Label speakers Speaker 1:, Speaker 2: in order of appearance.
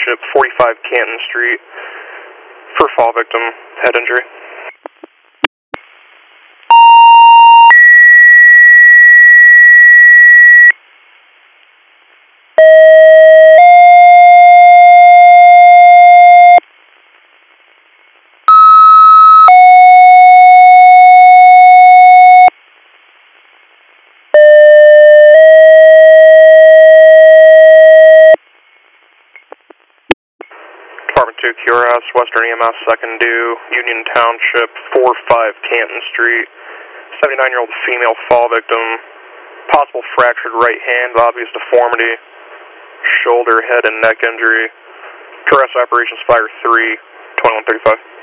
Speaker 1: Township, 45 Canton Street, for fall victim, head injury. Department 2 QRS, Western EMS, second due, Union Township, 45 Canton Street, 79-year-old female fall victim, possible fractured right hand, obvious deformity, shoulder, head, and neck injury. QRS Operations Fire 3, 2135.